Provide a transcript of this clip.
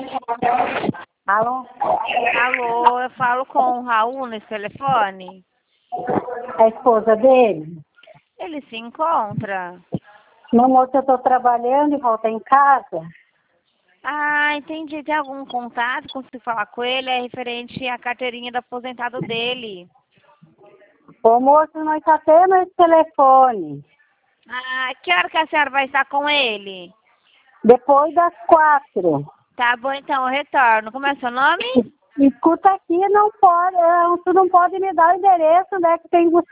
Alô? Alô, eu falo com o Raul nesse telefone? A esposa dele? Ele se encontra? Não, moço, eu estou trabalhando e volto em casa. Ah, entendi. Tem algum contato? Consigo falar com ele? É referente à carteirinha do aposentado dele. Ô, moço, nós só temos esse telefone. Ah, que hora que a senhora vai estar com ele? Depois das 4. Tá bom, então, eu retorno. Como é seu nome? Escuta aqui, não pode, você não pode me dar o endereço, né, que tem